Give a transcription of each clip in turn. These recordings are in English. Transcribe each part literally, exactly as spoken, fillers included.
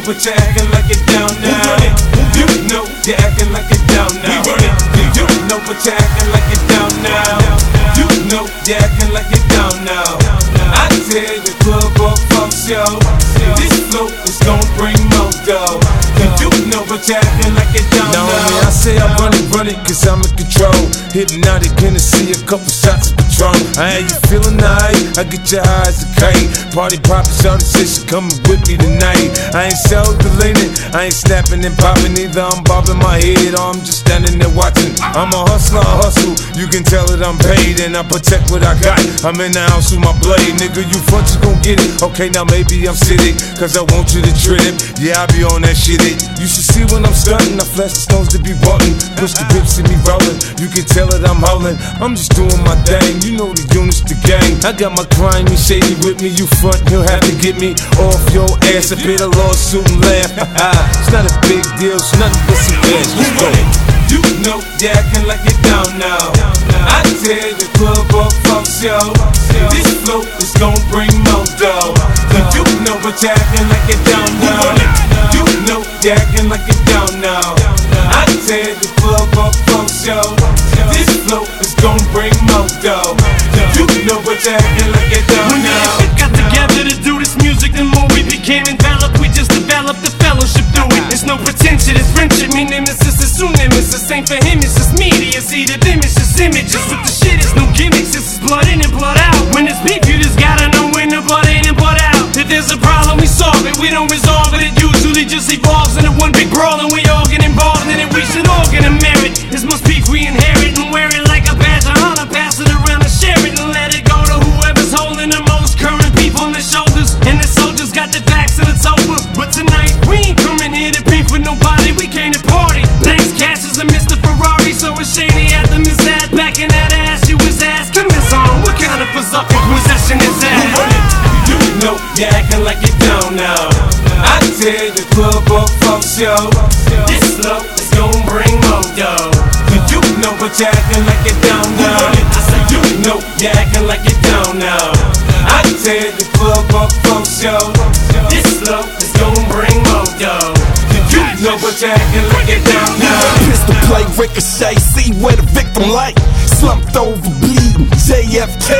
but you're acting like you're down now. You know you're acting like you're down now. You know but you're acting like you're down now. You know you're acting like you're down now. I tell you, club or funk show, this flow is gon' bring more dough. You know but you're acting like you're down now. Now I say I run it, run it, cause I'm in control. Hypnotic Hennessy, a couple shots of Patron. I had you feeling nice, I get your eyes a kite. Party poppin', shawty say she coming with me tonight. I ain't self-deleting, I ain't snapping and popping either. I'm bobbing my head or I'm just standing there watching. I'm a hustler, I hustle, you can tell that I'm paid and I protect what I got. I'm in the house with my blade, nigga, you front, you gon' get it. Okay, now maybe I'm sitting, cause I want you to trip. Yeah, I be on that shit it. You should see when I'm stunting, I flash the stones to be walking. Push the whips, see me rolling, you can tell that I'm howling. I'm just doing my thing, you know the units, the gang. I got my crime and shady with me, you front, he'll have to get me off your ass. I paid a lawsuit and laugh. It's not a big deal, it's nothing but some cash. Let's go. You know you're acting like you're down now. I tell the club or funk show, this flow is gon' bring more dough. You know but you're acting like you're down now. You know you're acting like you're down now. I tell the club or funk show, this flow is gon' bring more dough. You know but you're acting like you're down now. When we got together to do this music, the more we became enveloped, we just developed the fellowship through it. There's no pretension, it's friendship, me nemesis is soon nemesis. Ain't for him, it's just media, it's either them, it's just images. With the shit, it's no gimmicks, this is blood in and blood out. When it's beef, you just gotta know when the blood in and blood out. If there's a problem, we solve it, we don't resolve it. It usually just evolves into one big brawl, and we all get involved in it. We should all get a merit. This must beef we inherit and wear it like a badge of honor. Pass it around and share it and let it go to whoever's holding the most current beef on their shoulders. And the soldiers got their backs and it's over. But tonight we ain't coming here to beef with nobody. We came to party. Thanks, Cash is a Mister Ferrari, so it's shady at the Miss Ad. Back in that ass, you was asking Miss On, what kind of berserker possession is that? You know you're acting like you're down now. I tell the club or funk show, this flow is gon' bring more dough. You know but you're acting like you're down now. I said you know you're acting like you're down now. I tell the club or funk show, this flow is gon' bring more dough. You know but you're acting like you're down now. Pistol play, ricochet, see where the victim lay. Slumped over, bleeding, J F K.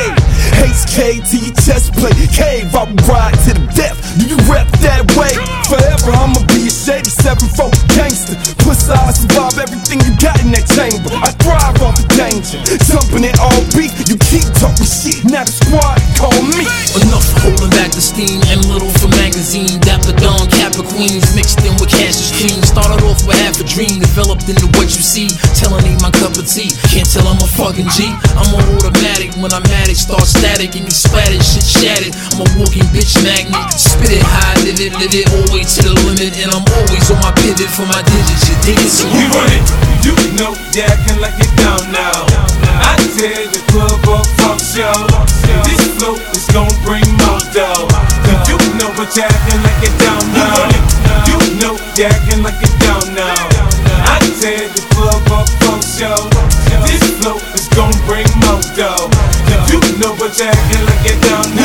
H K to your chest plate, cave, I will ride to the death. Do you rep that way? Forever I'ma be a shady seven four gangster. Plus I survive everything you got in that chamber. I thrive off the danger, jumping it all beat. You keep talking shit, now the squad call me. Enough holding back the steam, M Little for magazine. Dapper Dawn, Kappa Queens, mixed in with Cash is Cream. Started off with half a dream, developed into what you see. Telling ain't my cup of tea, can't tell I'm a fucking G. I'm a automatic, when I'm at it, start static and you splattered, shit shattered. I'm a walking bitch magnet, spit it high, live it, live it, always to the limit. And I'm always on my pivot for my digits, you dig it? So we run it, you know you're acting like you're down now. I tell the club or funk show, this flow is gon' bring more dough. You know but you're acting like you're down now. You know you're acting like you're down now. I tell the club or funk show, this flow is gon' bring more dough. You know but you're acting like you're down now.